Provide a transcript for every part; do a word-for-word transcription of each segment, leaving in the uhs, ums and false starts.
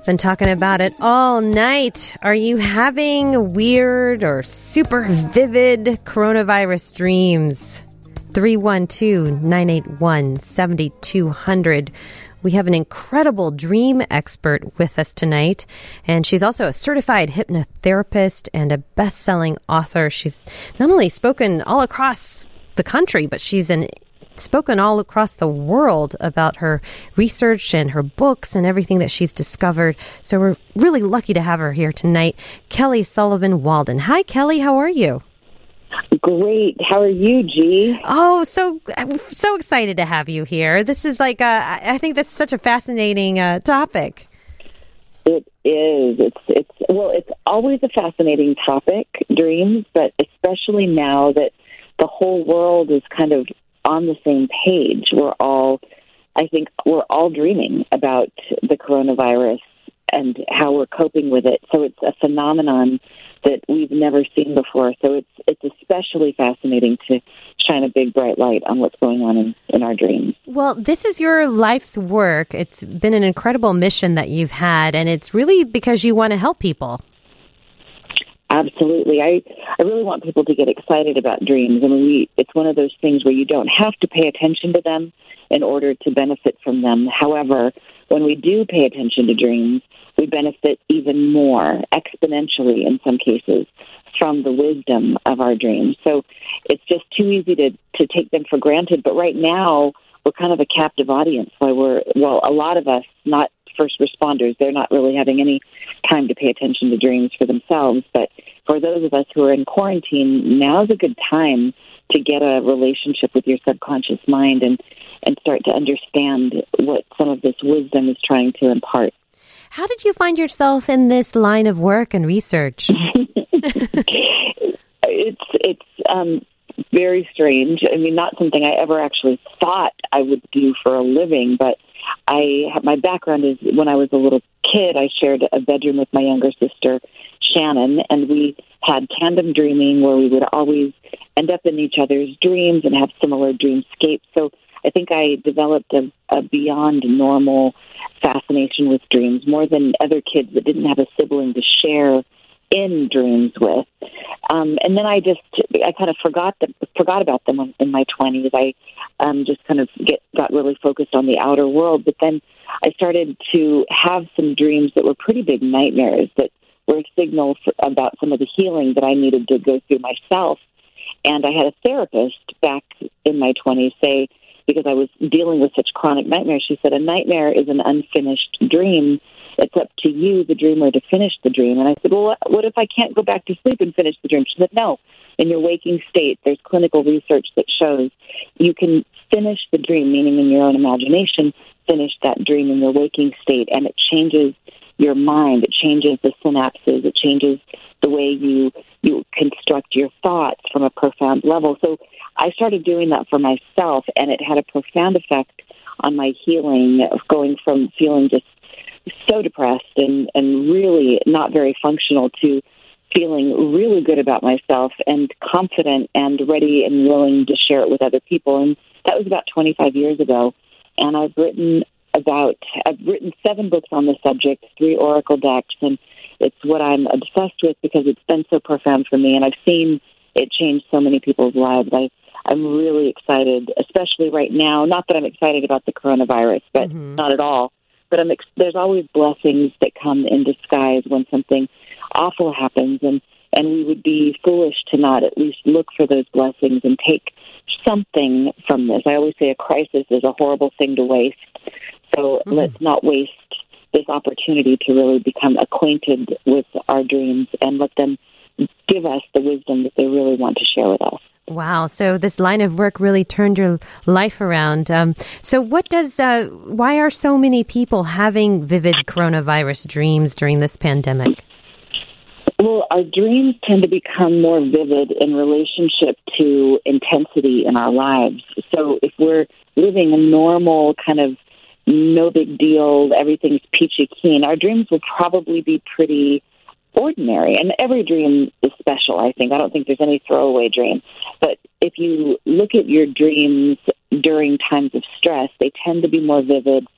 Been talking about it all night. Are you having weird or super vivid coronavirus dreams? three one two, nine eight one, seven two zero zero. We have an incredible dream expert with us tonight, and she's also a certified hypnotherapist and a best-selling author. She's not only spoken all across the country, but she's an spoken all across the world about her research and her books and everything that she's discovered. So we're really lucky to have her here tonight. Kelly Sullivan Walden. Hi, Kelly. How are you? Great. How are you, G? Oh, so I'm so excited to have you here. This is like, a, I think this is such a fascinating uh, topic. It is. It's, it's, well, it's always a fascinating topic, dreams, but especially now that the whole world is kind of on the same page. We're all, I think, we're all dreaming about the coronavirus and how we're coping with it. So it's a phenomenon that we've never seen before. So it's it's especially fascinating to shine a big, bright light on what's going on in, in our dreams. Well, this is your life's work. It's been an incredible mission that you've had, and it's really because you want to help people. Absolutely. I, I really want people to get excited about dreams. I mean, we, it's one of those things where you don't have to pay attention to them in order to benefit from them. However, when we do pay attention to dreams, we benefit even more, exponentially in some cases, from the wisdom of our dreams. So it's just too easy to, to take them for granted. But right now, we're kind of a captive audience. Why we're, well, a lot of us, not first responders, they're not really having any time to pay attention to dreams for themselves. But for those of us who are in quarantine, now's a good time to get a relationship with your subconscious mind and, and start to understand what some of this wisdom is trying to impart. How did you find yourself in this line of work and research? it's it's um, very strange. I mean, not something I ever actually thought I would do for a living, but I my background is when I was a little kid, I shared a bedroom with my younger sister, Shannon, and we had tandem dreaming where we would always end up in each other's dreams and have similar dreamscapes. So I think I developed a, a beyond normal fascination with dreams, more than other kids that didn't have a sibling to share in dreams with. Um, and then I just, I kind of forgot them, forgot about them in my twenties. I um, just kind of get got really focused on the outer world. But then I started to have some dreams that were pretty big nightmares that were a signal for, about some of the healing that I needed to go through myself. And I had a therapist back in my twenties say, because I was dealing with such chronic nightmares, she said, a nightmare is an unfinished dream. It's up to you, the dreamer, to finish the dream. And I said, well, what if I can't go back to sleep and finish the dream? She said, no. In your waking state, there's clinical research that shows you can finish the dream, meaning in your own imagination, finish that dream in your waking state, and it changes your mind. It changes the synapses. It changes the way you you construct your thoughts from a profound level. So I started doing that for myself, and it had a profound effect on my healing of going from feeling just so depressed and, and really not very functional to feeling really good about myself and confident and ready and willing to share it with other people. And that was about twenty-five years ago. And I've written about, I've written seven books on the subject, three Oracle decks, and it's what I'm obsessed with because it's been so profound for me. And I've seen it change so many people's lives. I, I'm really excited, especially right now. Not that I'm excited about the coronavirus, but mm-hmm. not at all. But I'm ex- there's always blessings that come in disguise when something awful happens, and, and we would be foolish to not at least look for those blessings and take something from this. I always say a crisis is a horrible thing to waste, so mm-hmm. let's not waste this opportunity to really become acquainted with our dreams and let them give us the wisdom that they really want to share with us. Wow. So this line of work really turned your life around. Um, so what does, uh, why are so many people having vivid coronavirus dreams during this pandemic? Well, our dreams tend to become more vivid in relationship to intensity in our lives. So if we're living a normal kind of no big deal, everything's peachy keen, our dreams will probably be pretty ordinary. And every dream is special, I think. I don't think there's any throwaway dream. But if you look at your dreams during times of stress, they tend to be more vivid.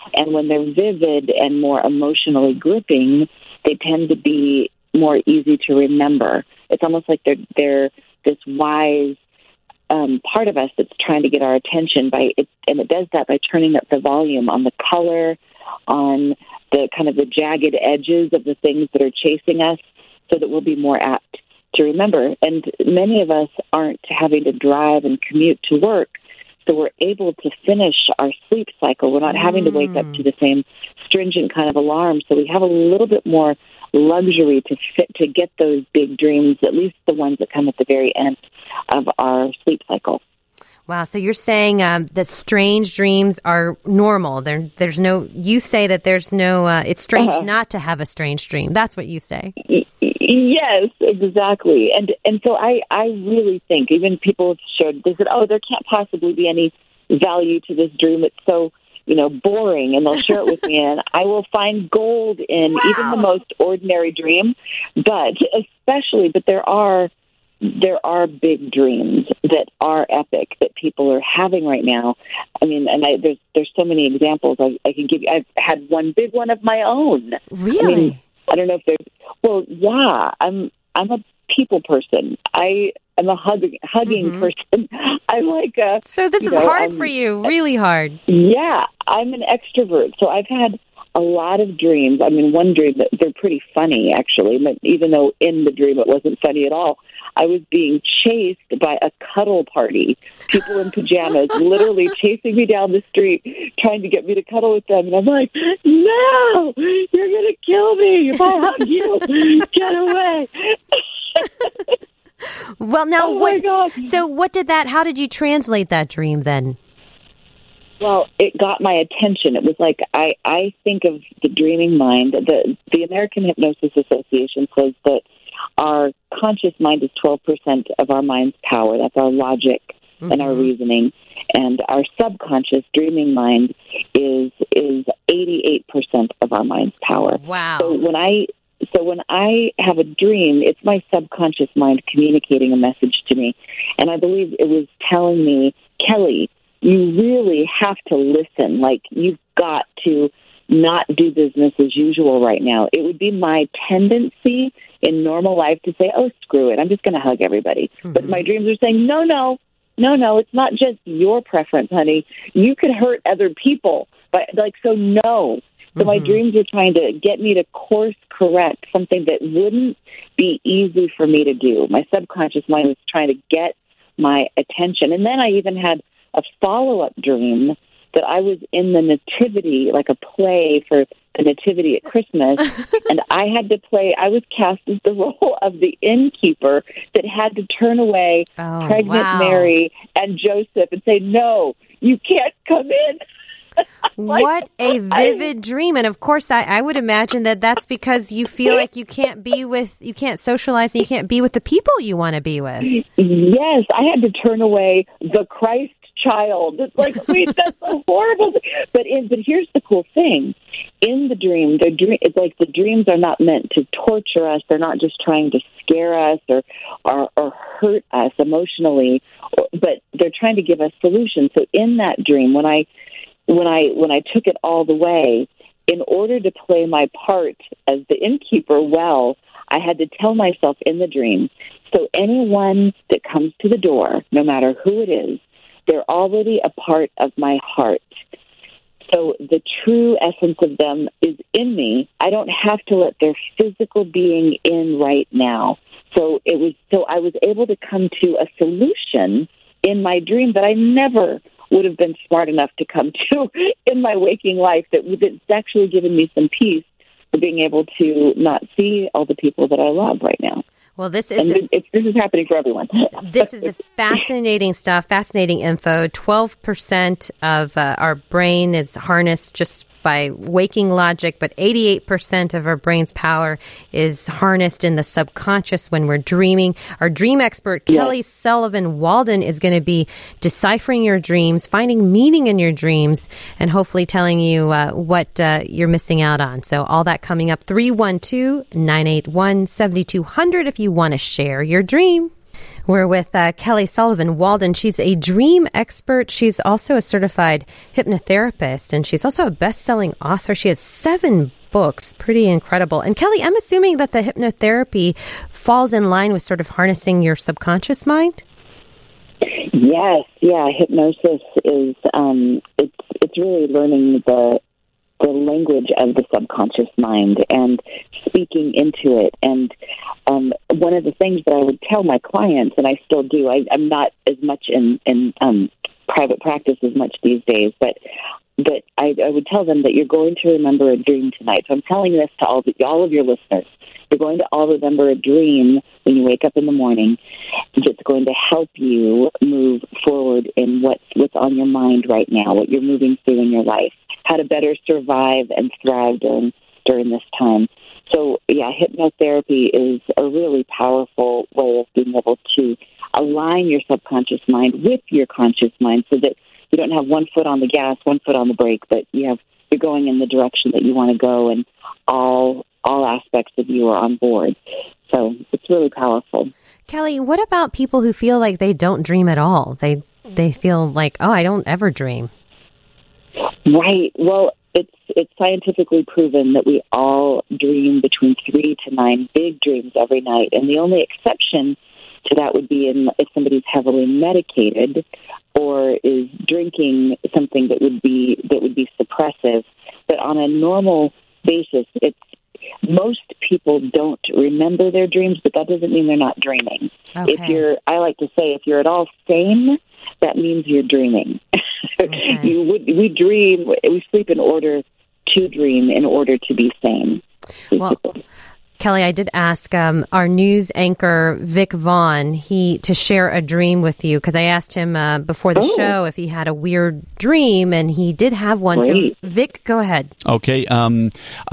And when they're vivid and more emotionally gripping, they tend to be more easy to remember. It's almost like they're they're this wise um, part of us that's trying to get our attention by it, and it does that by turning up the volume on the color, on the kind of the jagged edges of the things that are chasing us, so that we'll be more apt to remember. And many of us aren't having to drive and commute to work, so we're able to finish our sleep cycle. We're not having to wake up to the same stringent kind of alarm, so we have a little bit more luxury to fit to get those big dreams, at least the ones that come at the very end of our sleep cycle. Wow. So you're saying um, that strange dreams are normal. There, there's no. You say that there's no. Uh, it's strange uh-huh. not to have a strange dream. That's what you say. Yes, exactly. And and so I, I really think, even people have shared, they said, oh, there can't possibly be any value to this dream. It's so, you know, boring. And they'll share it with me, and I will find gold in wow. even the most ordinary dream. But especially, but there are there are big dreams that are epic that people are having right now. I mean, and I, there's there's so many examples I, I can give you. I've had one big one of my own. Really? I mean, I don't know if there's. Well, yeah, I'm. I'm a people person. I am a hug, hugging mm-hmm. person. I'm like a. So this is know, hard um, for you. Really hard. Yeah, I'm an extrovert, so I've had a lot of dreams. I mean, one dream that they're pretty funny, actually. But even though in the dream it wasn't funny at all, I was being chased by a cuddle party. People in pajamas, literally chasing me down the street, trying to get me to cuddle with them. And I'm like, no, you're going to kill me if I hug you. Get away. Well, now, oh what, my God. So what did that, how did you translate that dream then? Well, it got my attention. It was like I, I think of the dreaming mind. The, the American Hypnosis Association says that our conscious mind is twelve percent of our mind's power. That's our logic mm-hmm. and our reasoning. And our subconscious dreaming mind is is eighty-eight percent of our mind's power. Wow. So when I so when I have a dream, it's my subconscious mind communicating a message to me. And I believe it was telling me, Kelly, you really have to listen. Like, you've got to not do business as usual right now. It would be my tendency in normal life to say, oh, screw it, I'm just going to hug everybody. Mm-hmm. But my dreams are saying, no, no, no, no, it's not just your preference, honey. You could hurt other people. But, like, so no. So mm-hmm. my dreams are trying to get me to course correct something that wouldn't be easy for me to do. My subconscious mind was trying to get my attention. And then I even had a follow-up dream that I was in the nativity, like a play for the nativity at Christmas, and I had to play, I was cast as the role of the innkeeper that had to turn away oh, pregnant wow. Mary and Joseph and say, no, you can't come in. Like, what a vivid I, dream. And of course, I, I would imagine that that's because you feel like you can't be with, you can't socialize, and you can't be with the people you want to be with. Yes, I had to turn away the Christ child. It's like, wait, that's so horrible. But in, but here's the cool thing. In the dream, the dream, it's like the dreams are not meant to torture us. They're not just trying to scare us or, or, or hurt us emotionally, but they're trying to give us solutions. So in that dream, when I, when I, when I took it all the way, in order to play my part as the innkeeper well, I had to tell myself in the dream, so anyone that comes to the door, no matter who it is, they're already a part of my heart. So the true essence of them is in me. I don't have to let their physical being in right now. So it was. So I was able to come to a solution in my dream that I never would have been smart enough to come to in my waking life. That that's actually given me some peace for being able to not see all the people that I love right now. Well, this is and it's, this is happening for everyone. This is a fascinating stuff, fascinating info. twelve percent of uh, our brain is harnessed just by waking logic, but eighty-eight percent of our brain's power is harnessed in the subconscious when we're dreaming. Our dream expert, yes. Kelly Sullivan Walden, is going to be deciphering your dreams, finding meaning in your dreams, and hopefully telling you uh, what uh, you're missing out on. So all that coming up, three one two, nine eight one, seven two zero zero if you want to share your dream. We're with uh, Kelly Sullivan Walden. She's a dream expert. She's also a certified hypnotherapist, and she's also a best-selling author. She has seven books. Pretty incredible. And Kelly, I'm assuming that the hypnotherapy falls in line with sort of harnessing your subconscious mind? Yes, yeah. Hypnosis is um, it's it's really learning the the language of the subconscious mind and speaking into it. And um, one of the things that I would tell my clients, and I still do, I, I'm not as much in in um, private practice as much these days, but but I, I would tell them that you're going to remember a dream tonight. So I'm telling this to all the, all of your listeners. You're going to all remember a dream when you wake up in the morning that's going to help you move forward in what's, what's on your mind right now, what you're moving through in your life, how to better survive and thrive during, during this time. So, yeah, hypnotherapy is a really powerful way of being able to align your subconscious mind with your conscious mind so that you don't have one foot on the gas, one foot on the brake, but you have you're going in the direction that you want to go, and all all aspects of you are on board. So it's really powerful. Kelly, what about people who feel like they don't dream at all? They they feel like, oh, I don't ever dream. Right. Well, it's it's scientifically proven that we all dream between three to nine big dreams every night, and the only exception to that would be in, if somebody's heavily medicated or is drinking something that would be that would be suppressive. But on a normal basis, it's most people don't remember their dreams, but that doesn't mean they're not dreaming. Okay. If you're, I like to say, if you're at all sane, that means you're dreaming. Okay. you would, we dream, we sleep in order to dream, in order to be sane. Well, Kelly, I did ask um, our news anchor, Vic Vaughn, he to share a dream with you, because I asked him uh, before the oh. show if he had a weird dream, and he did have one. Great. So, Vic, go ahead. Okay. Um,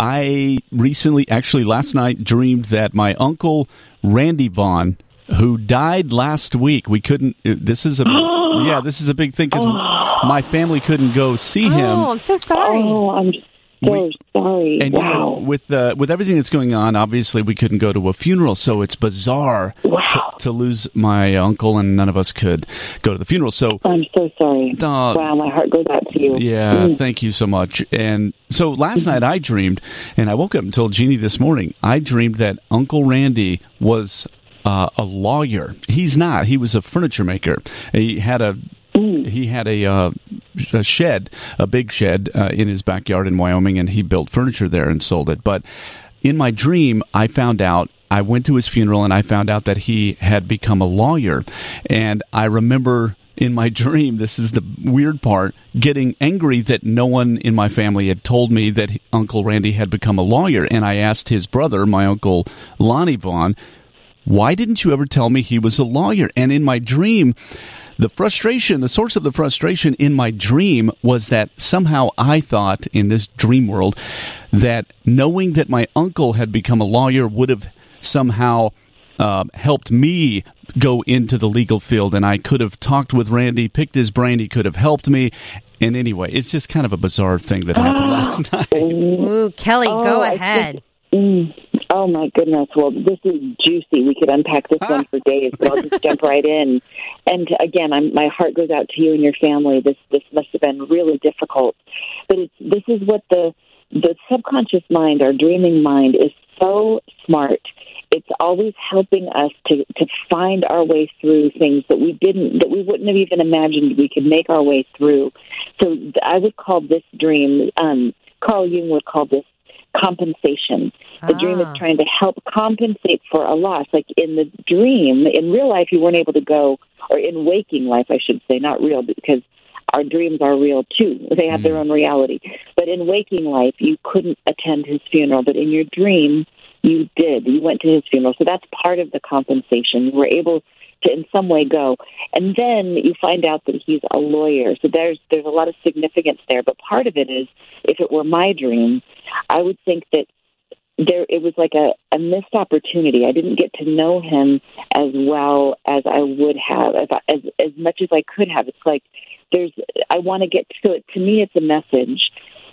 I recently, actually last night, dreamed that my uncle, Randy Vaughn, who died last week, we couldn't, this is a, yeah, this is a big thing, because oh. my family couldn't go see him. Oh, I'm so sorry. Oh, I'm so we, sorry. And wow. you know, with uh, with everything that's going on, obviously we couldn't go to a funeral, so it's bizarre wow. to, to lose my uncle, and none of us could go to the funeral. So I'm so sorry. Uh, wow, my heart goes out to you. Yeah, mm. Thank you so much. And so last mm-hmm. night I dreamed, and I woke up and told Jeannie this morning, I dreamed that Uncle Randy was uh, a lawyer. He's not. He was a furniture maker. He had a He had a, uh, a shed, a big shed uh, in his backyard in Wyoming, and he built furniture there and sold it. But in my dream, I found out, I went to his funeral, and I found out that he had become a lawyer. And I remember in my dream, this is the weird part, getting angry that no one in my family had told me that Uncle Randy had become a lawyer. And I asked his brother, my uncle Lonnie Vaughn, why didn't you ever tell me he was a lawyer? And in my dream, the frustration, the source of the frustration in my dream was that somehow I thought in this dream world that knowing that my uncle had become a lawyer would have somehow uh, helped me go into the legal field, and I could have talked with Randy, picked his brain, he could have helped me. And anyway, it's just kind of a bizarre thing that happened last night. Ooh, Kelly, oh, go ahead. Mm, oh, my goodness. Well, this is juicy. We could unpack this one for days, but I'll just jump right in. And again, I'm, my heart goes out to you and your family. This this must have been really difficult. But it's, this is what the the subconscious mind, our dreaming mind, is so smart. It's always helping us to, to find our way through things that we didn't, that we wouldn't have even imagined we could make our way through. So I would call this dream, um, Carl Jung would call this compensation. The ah. dream is trying to help compensate for a loss. Like in the dream, in real life, you weren't able to go, or in waking life, I should say, not real, because our dreams are real too. They have mm. their own reality. But in waking life, you couldn't attend his funeral. But in your dream, you did. You went to his funeral. So that's part of the compensation. You were able to in some way go. And then you find out that he's a lawyer. So there's there's a lot of significance there. But part of it is, if it were my dream, I would think that there it was like a, a missed opportunity. I didn't get to know him as well as I would have, as as, as much as I could have. It's like there's I want to get to it. To me, it's a message.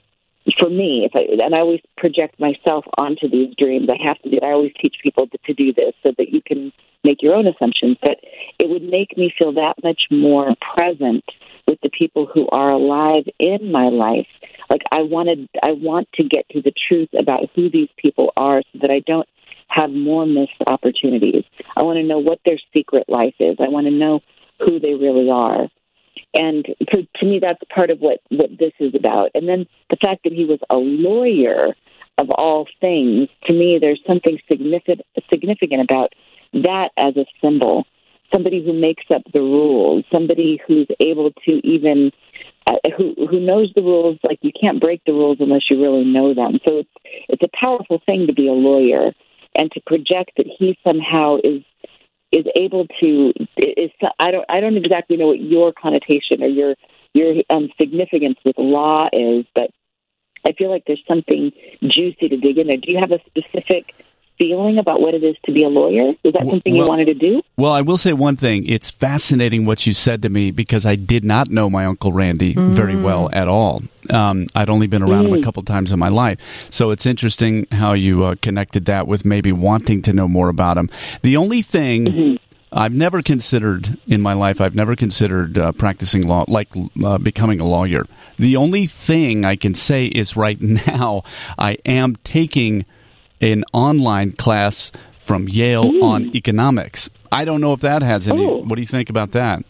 For me, if I, and I always project myself onto these dreams. I have to do. I always teach people to, to do this so that you can make your own assumptions, but it would make me feel that much more present with the people who are alive in my life. Like I wanted, I want to get to the truth about who these people are so that I don't have more missed opportunities. I want to know what their secret life is. I want to know who they really are. And to, to me, that's part of what, what this is about. And then the fact that he was a lawyer of all things, to me, there's something significant, significant about that as a symbol. Somebody who makes up the rules, somebody who's able to even, uh, who who knows the rules. Like you can't break the rules unless you really know them. So it's it's a powerful thing to be a lawyer and to project that he somehow is is able to. Is I don't I don't exactly know what your connotation or your your um, significance with law is, but I feel like there's something juicy to dig in there. Do you have a specific feeling about what it is to be a lawyer? Is that something well, you wanted to do? Well, I will say one thing. It's fascinating what you said to me because I did not know my Uncle Randy mm. very well at all. Um, I'd only been around mm. him a couple times in my life. So it's interesting how you uh, connected that with maybe wanting to know more about him. The only thing... Mm-hmm. I've never considered in my life, I've never considered uh, practicing law, like uh, becoming a lawyer. The only thing I can say is right now I am taking an online class from Yale mm. on economics. I don't know if that has any. Oh. What do you think about that?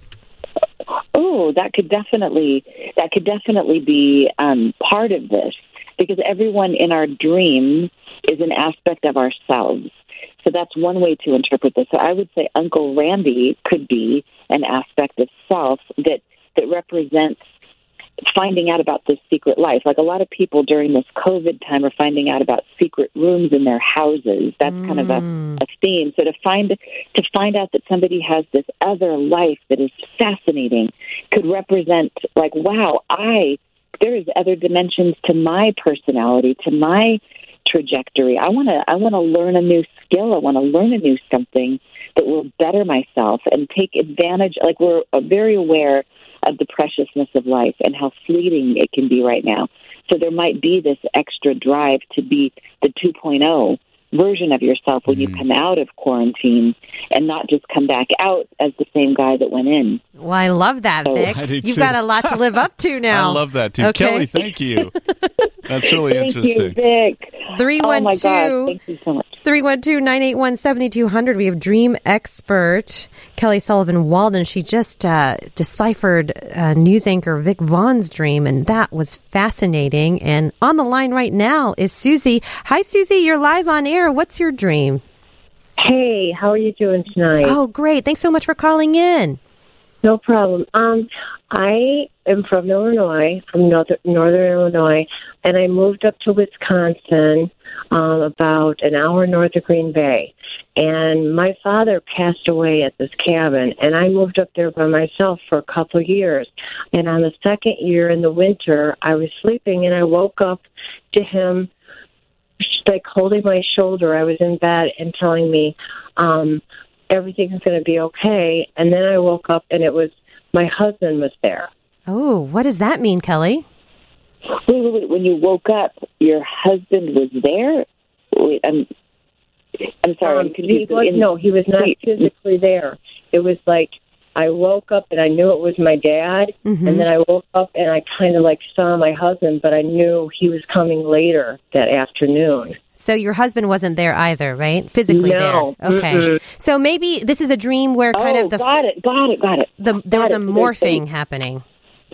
Oh, that could definitely that could definitely be um, part of this, because everyone in our dream is an aspect of ourselves. So that's one way to interpret this. So I would say Uncle Randy could be an aspect of self that, that represents finding out about this secret life. Like a lot of people during this COVID time are finding out about secret rooms in their houses. That's mm. kind of a, a theme. So to find to find out that somebody has this other life that is fascinating could represent like, wow, I there is other dimensions to my personality, to my trajectory. I want to I want to learn a new skill. I want to learn a new something that will better myself and take advantage. Like we're very aware of the preciousness of life and how fleeting it can be right now. So there might be this extra drive to be the two point oh version of yourself when mm-hmm. you come out of quarantine and not just come back out as the same guy that went in. Well, I love that, so, Vic. You've too. got a lot to live up to now. I love that, too. Okay. Kelly, thank you. That's really thank interesting. Thank you, Vic. three one two, oh, my God. Thank you so much. three one two, nine eight one, seven two zero zero. We have dream expert Kelly Sullivan Walden. She just uh, deciphered uh, news anchor Vic Vaughn's dream, and that was fascinating. And on the line right now is Susie. Hi, Susie. You're live on air. What's your dream? Hey, how are you doing tonight? Oh, great. Thanks so much for calling in. No problem. Um, I am from Illinois, from northern, northern Illinois, and I moved up to Wisconsin um, about an hour north of Green Bay. And my father passed away at this cabin, and I moved up there by myself for a couple of years. And on the second year in the winter, I was sleeping, and I woke up to him, like, holding my shoulder. I was in bed and telling me, um, everything's going to be okay. And then I woke up, and it was my husband was there. Oh, what does that mean, Kelly? Wait, wait, wait. When you woke up, your husband was there? Wait, I'm, I'm sorry. Um, I'm confused. He was, In, no, he was not physically there. It was like I woke up, and I knew it was my dad. Mm-hmm. And then I woke up, and I kind of like saw my husband, but I knew he was coming later that afternoon. So your husband wasn't there either, right? Physically no. there. Okay. Mm-mm. So maybe this is a dream where kind oh, of the got it, got it, got it. The, there got was a it. morphing happening.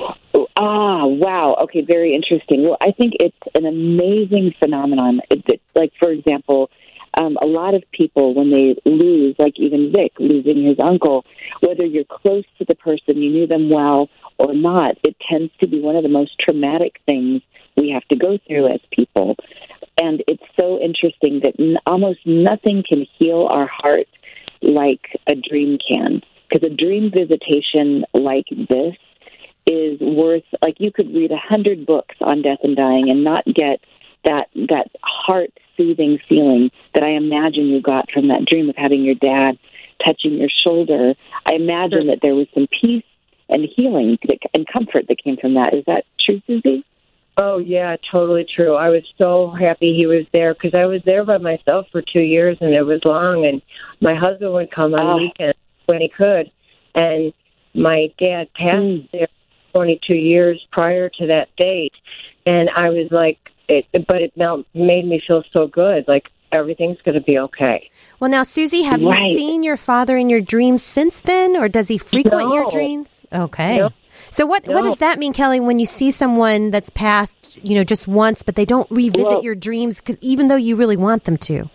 Ah, wow. Okay, very interesting. Well, I think it's an amazing phenomenon. It, it, like, for example, um, a lot of people, when they lose, like even Vic losing his uncle, whether you're close to the person, you knew them well or not, it tends to be one of the most traumatic things we have to go through as people. And it's so interesting that n- almost nothing can heal our heart like a dream can. Because a dream visitation like this is worth, like you could read a hundred books on death and dying and not get that that heart-soothing feeling that I imagine you got from that dream of having your dad touching your shoulder. I imagine that there was some peace and healing that, and comfort that came from that. Is that true, Susie? Oh, yeah, totally true. I was so happy he was there because I was there by myself for two years, and it was long, and my husband would come on Oh. weekends when he could, and my dad passed Mm. there twenty-two years prior to that date, and I was like, it, but it now made me feel so good, like everything's going to be okay. Well, now, Susie, have Right. you seen your father in your dreams since then, or does he frequent your No. dreams? Okay. No. So what, what No. does that mean, Kelly, when you see someone that's passed, you know, just once, but they don't revisit Well- your dreams, 'cause even though you really want them to?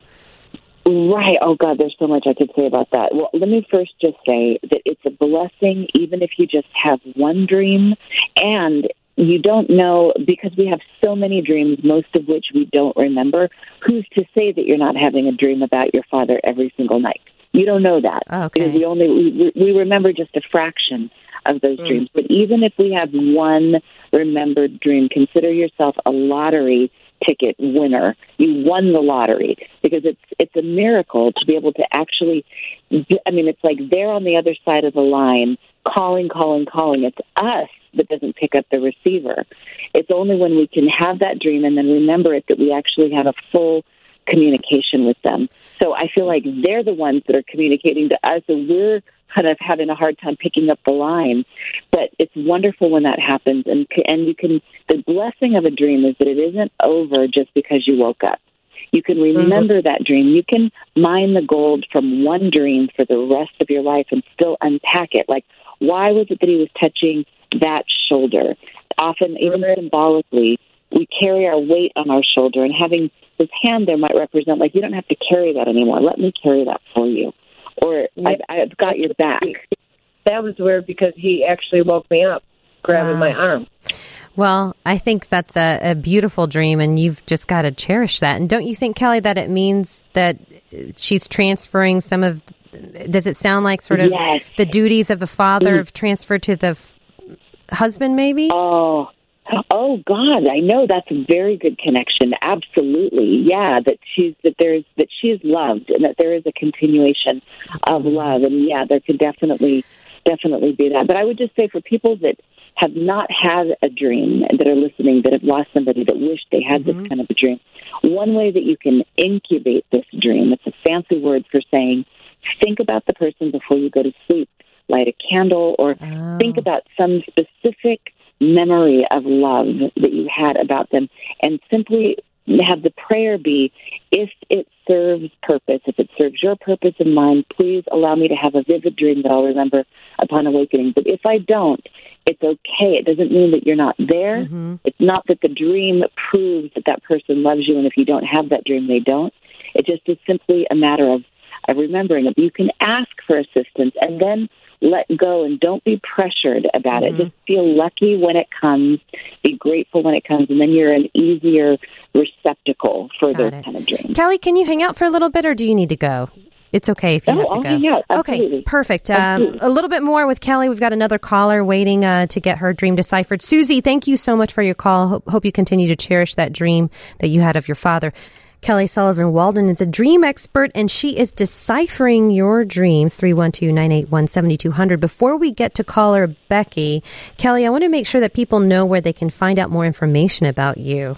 Right. Oh, God, there's so much I could say about that. Well, let me first just say that it's a blessing, even if you just have one dream, and you don't know, because we have so many dreams, most of which we don't remember, who's to say that you're not having a dream about your father every single night? You don't know that. Okay. Because we only, we, we remember just a fraction of those Mm. dreams. But even if we have one remembered dream, consider yourself a lottery ticket winner. You won the lottery, because it's it's a miracle to be able to actually, I mean, it's like they're on the other side of the line calling, calling, calling. It's us that doesn't pick up the receiver. It's only when we can have that dream and then remember it that we actually have a full communication with them. So I feel like they're the ones that are communicating to us, and we're kind of having a hard time picking up the line. But it's wonderful when that happens, and and you can. The blessing of a dream is that it isn't over just because you woke up. You can remember mm-hmm. that dream. You can mine the gold from one dream for the rest of your life and still unpack it. Like, why was it that he was touching that shoulder? Often, even mm-hmm. symbolically, we carry our weight on our shoulder, and having his hand there might represent, like, you don't have to carry that anymore. Let me carry that for you. Or, yeah. I've, I've got your back. That was weird because he actually woke me up, grabbing wow. my arm. Well, I think that's a, a beautiful dream, and you've just got to cherish that. And don't you think, Kelly, that it means that she's transferring some of, does it sound like sort of yes. the duties of the father have transferred to the f- husband, maybe? Oh, oh God, I know that's a very good connection. Absolutely. Yeah, that she's, that there's, that she is loved, and that there is a continuation of love. And yeah, there could definitely, definitely be that. But I would just say, for people that have not had a dream, that are listening, that have lost somebody, that wish they had mm-hmm. this kind of a dream, one way that you can incubate this dream, it's a fancy word for saying, think about the person before you go to sleep, light a candle, or oh. think about some specific memory of love that you had about them, and simply have the prayer be, if it serves purpose, if it serves your purpose and mine, please allow me to have a vivid dream that I'll remember upon awakening. But if I don't, it's okay. It doesn't mean that you're not there. Mm-hmm. It's not that the dream proves that that person loves you, and if you don't have that dream, they don't. It just is simply a matter of, of remembering it. You can ask for assistance and then let go, and don't be pressured about mm-hmm. it. Just feel lucky when it comes, be grateful when it comes, and then you're an easier receptacle for Got those it. kind of dreams. Kelly, can you hang out for a little bit, or do you need to go? It's okay if you no, have to I'll go. Hang out. Okay, perfect. Um, a little bit more with Kelly. We've got another caller waiting uh, to get her dream deciphered. Susie, thank you so much for your call. Hope, hope you continue to cherish that dream that you had of your father. Kelly Sullivan Walden is a dream expert, and she is deciphering your dreams, three one two, nine eight one, seven two zero zero. Before we get to caller Becky, Kelly, I want to make sure that people know where they can find out more information about you.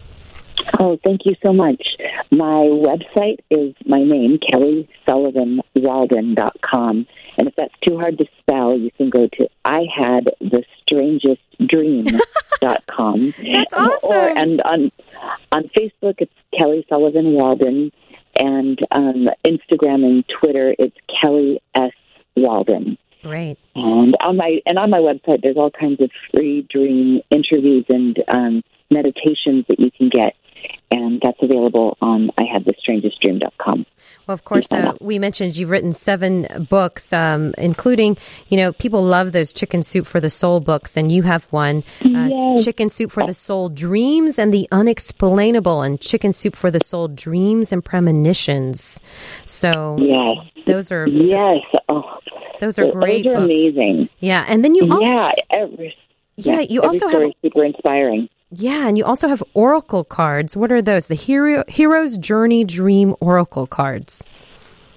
Oh, thank you so much. My website is my name, Kelly Sullivan Walden dot com. And if that's too hard to spell, you can go to I had the strangest dream dot com. That's awesome. Or, and on on Facebook, it's Kelly Sullivan Walden. And um, Instagram and Twitter, it's Kelly S. Walden. Great. And on my and on my website, there's all kinds of free dream interviews and um, meditations that you can get. And that's available on I had the strangest dream dot com. Well, of course, uh, we mentioned you've written seven books, um, including, you know, people love those Chicken Soup for the Soul books, and you have one, uh, yes. Chicken Soup for the Soul, Dreams and the Unexplainable, and Chicken Soup for the Soul, Dreams and Premonitions. So yes. those are yes, oh, those are great Those are books. amazing. Yeah, and then you also yeah, every, yeah, yeah you every also story have is super inspiring. Yeah, and you also have oracle cards. What are those? The hero, Hero's Journey Dream Oracle cards.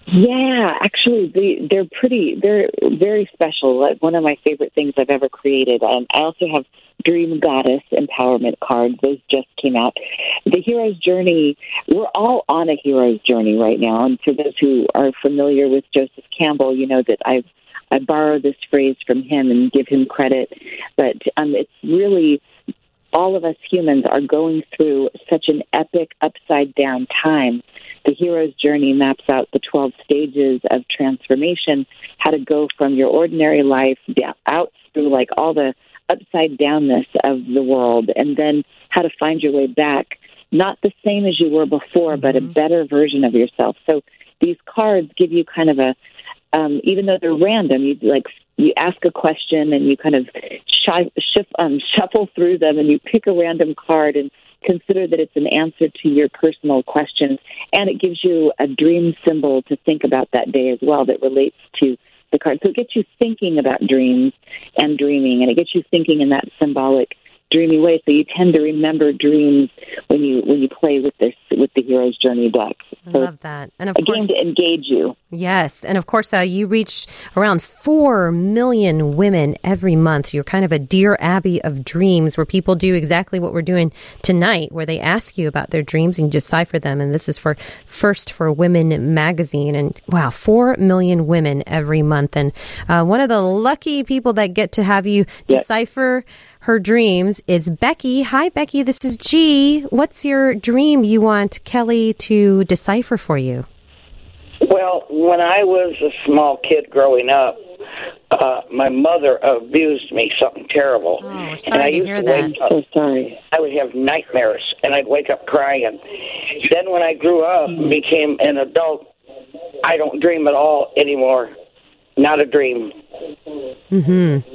Yeah, actually, they, they're pretty, they're very special. Like one of my favorite things I've ever created. Um, I also have Dream Goddess Empowerment cards. Those just came out. The Hero's Journey, we're all on a hero's journey right now. And for those who are familiar with Joseph Campbell, you know that I've I borrow this phrase from him and give him credit. But um, it's really, all of us humans are going through such an epic upside-down time. The hero's journey maps out the twelve stages of transformation, how to go from your ordinary life down, out through like all the upside-downness of the world, and then how to find your way back, not the same as you were before, mm-hmm. but a better version of yourself. So these cards give you kind of a, um, even though they're random, you like you ask a question and you kind of shy, shift, um, shuffle through them, and you pick a random card and consider that it's an answer to your personal questions, and it gives you a dream symbol to think about that day as well that relates to the card. So it gets you thinking about dreams and dreaming, and it gets you thinking in that symbolic, dreamy way. So you tend to remember dreams when you when you play with this with the Hero's Journey deck. I So love that. And of a course, game to engage you. Yes. And of course, uh, you reach around four million women every month. You're kind of a Dear Abby of dreams, where people do exactly what we're doing tonight, where they ask you about their dreams and you decipher them. And this is for First for Women magazine. And wow, four million women every month. And uh, one of the lucky people that get to have you Yes. decipher her dreams is Becky. Hi, Becky. This is G. What's your dream you want Kelly to decipher for you? Well, when I was a small kid growing up, uh, my mother abused me something terrible. Oh, we're and sorry I to used hear to that. wake up. So sorry. I would have nightmares, and I'd wake up crying. Then when I grew up and became an adult, I don't dream at all anymore. Not a dream. Mm-hmm.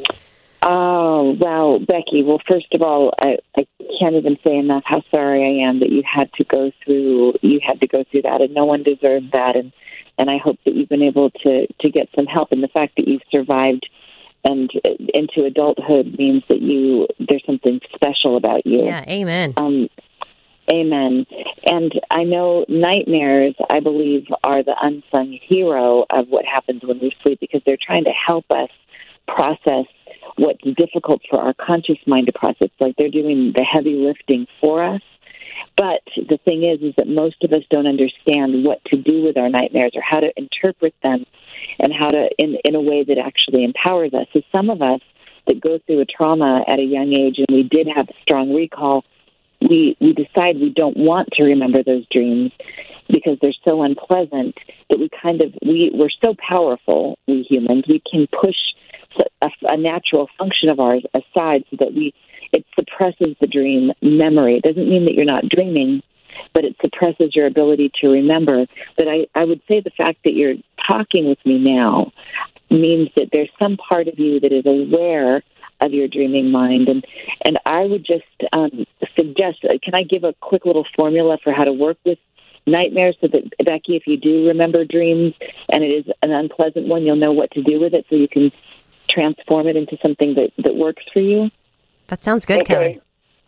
Oh, wow, Becky. Well, first of all, I, I can't even say enough how sorry I am that you had to go through you had to go through that, and no one deserves that. And, and I hope that you've been able to, to get some help. And the fact that you've survived and into adulthood means that you there's something special about you. Yeah, amen. Um, amen. And I know nightmares, I believe, are the unsung hero of what happens when we sleep, because they're trying to help us process what's difficult for our conscious mind to process. Like they're doing the heavy lifting for us. But the thing is, is that most of us don't understand what to do with our nightmares or how to interpret them and how to, in, in a way that actually empowers us. So some of us that go through a trauma at a young age and we did have strong recall, we, we decide we don't want to remember those dreams because they're so unpleasant that we kind of, we, we're so powerful, we humans, we can push a, a natural function of ours aside so that we it suppresses the dream memory. It doesn't mean that you're not dreaming, but it suppresses your ability to remember. But I, I would say the fact that you're talking with me now means that there's some part of you that is aware of your dreaming mind. And, and I would just um, suggest, can I give a quick little formula for how to work with nightmares so that, Becky, if you do remember dreams and it is an unpleasant one, you'll know what to do with it so you can transform it into something that, that works for you? That sounds good, Okay. Kelly.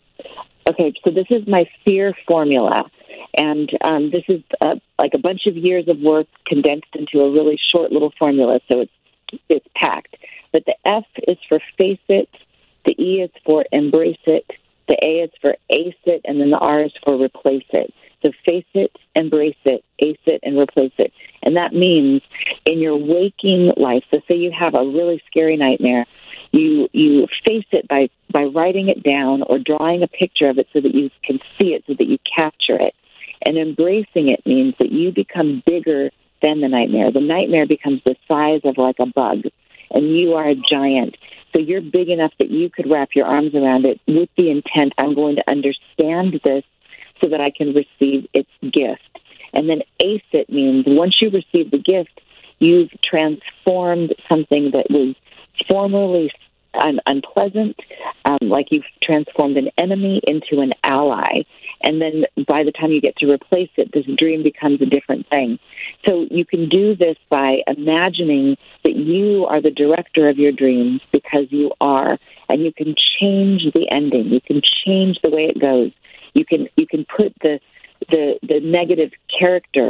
Okay, so this is my fear formula, and um, this is uh, like a bunch of years of work condensed into a really short little formula, so it's it's packed. But the F is for face it, the E is for embrace it, the A is for ace it, and then the R is for replace it. So face it, embrace it, ace it, and replace it. And that means in your waking life, so say you have a really scary nightmare, you you face it by, by writing it down or drawing a picture of it so that you can see it, so that you capture it. And embracing it means that you become bigger than the nightmare. The nightmare becomes the size of like a bug, and you are a giant. So you're big enough that you could wrap your arms around it with the intent, I'm going to understand this so that I can receive its gift. And then ace it means once you receive the gift, you've transformed something that was formerly un- unpleasant, um, like you've transformed an enemy into an ally. And then by the time you get to replace it, this dream becomes a different thing. So you can do this by imagining that you are the director of your dreams, because you are, and you can change the ending. You can change the way it goes. You can you can put the the, the negative character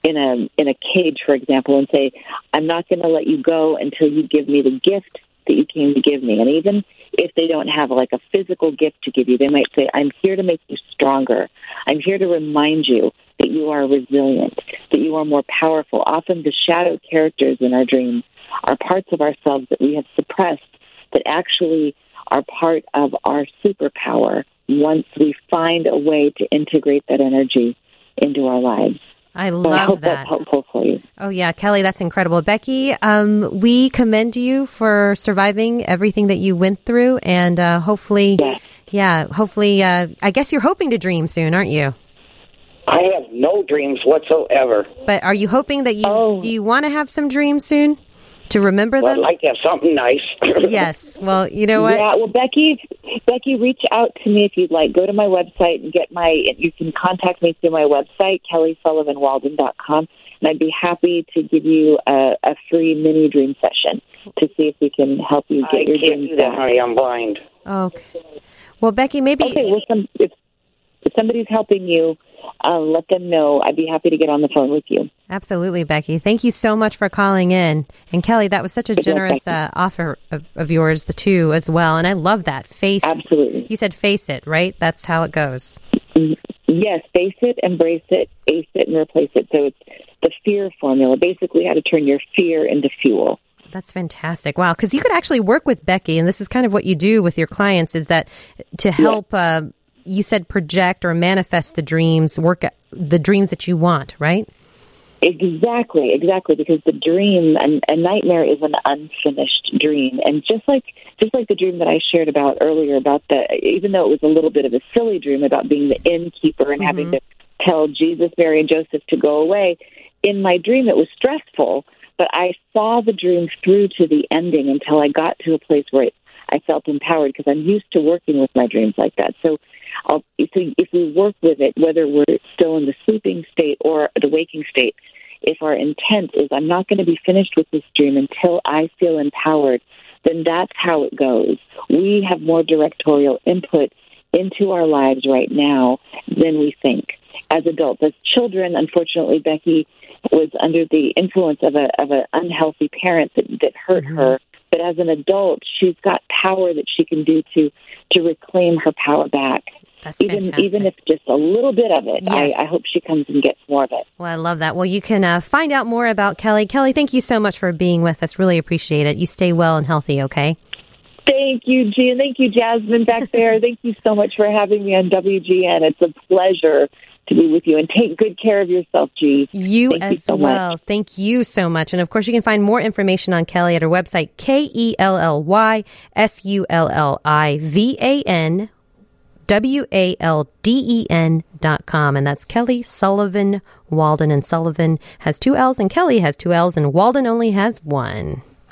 in a in a cage, for example, and say, I'm not going to let you go until you give me the gift that you came to give me. And even if they don't have like a physical gift to give you, they might say, I'm here to make you stronger. I'm here to remind you that you are resilient, that you are more powerful. Often the shadow characters in our dreams are parts of ourselves that we have suppressed that actually are part of our superpower once we find a way to integrate that energy into our lives. I so love I hope that. that's helpful for you. Oh, yeah, Kelly, that's incredible. Becky, um, we commend you for surviving everything that you went through, and uh, hopefully, Yes. yeah, hopefully, uh, I guess you're hoping to dream soon, aren't you? I have no dreams whatsoever. But are you hoping that you, Oh. do you want to have some dreams soon to remember Well, I'd them? like to have something nice. Yes. Well, you know what? Yeah, well, Becky, Becky, reach out to me if you'd like. Go to my website and get my, you can contact me through my website, kelly sullivan walden dot com, and I'd be happy to give you a, a free mini dream session to see if we can help you get I your can't dreams do that, back. honey. I'm blind. Okay. Well, Becky, maybe... Okay, well, some, if, if somebody's helping you, uh, let them know. I'd be happy to get on the phone with you. Absolutely, Becky. Thank you so much for calling in. And Kelly, that was such a Good luck, generous Becky. uh, offer of, of yours, the two as well. And I love that. Face. Absolutely. You said face it, right? That's how it goes. Yes, face it, embrace it, ace it, and replace it. So it's the fear formula, basically how to turn your fear into fuel. That's fantastic. Wow. Because you could actually work with Becky, and this is kind of what you do with your clients, is that to help, uh, you said project or manifest the dreams, work the dreams that you want, right? Exactly, exactly. Because the dream, and a nightmare is an unfinished dream, and just like just like the dream that I shared about earlier, about the even though it was a little bit of a silly dream about being the innkeeper and Mm-hmm. having to tell Jesus, Mary, and Joseph to go away. In my dream, it was stressful, but I saw the dream through to the ending until I got to a place where it, I felt empowered because I'm used to working with my dreams like that. So, I'll, so if we work with it, whether we're still in the sleeping state or the waking state, if our intent is I'm not going to be finished with this dream until I feel empowered, then that's how it goes. We have more directorial input into our lives right now than we think. As adults, as children, unfortunately, Becky was under the influence of a of an unhealthy parent that, that hurt Mm-hmm. her. But as an adult, she's got power that she can do to to reclaim her power back. That's Even fantastic. even if just a little bit of it, Yes. I, I hope she comes and gets more of it. Well, I love that. Well, you can uh, find out more about Kelly. Kelly, thank you so much for being with us. Really appreciate it. You stay well and healthy, okay? Thank you, G, and thank you, Jasmine, back there. Thank you so much for having me on W G N. It's a pleasure to be with you, and take good care of yourself, G. You Thank as you so well. much. Thank you so much. And of course, you can find more information on Kelly at her website, K E L L Y S U L L I V A N W A L D E N dot com. And that's Kelly Sullivan Walden. And Sullivan has two L's, and Kelly has two L's, and Walden only has one.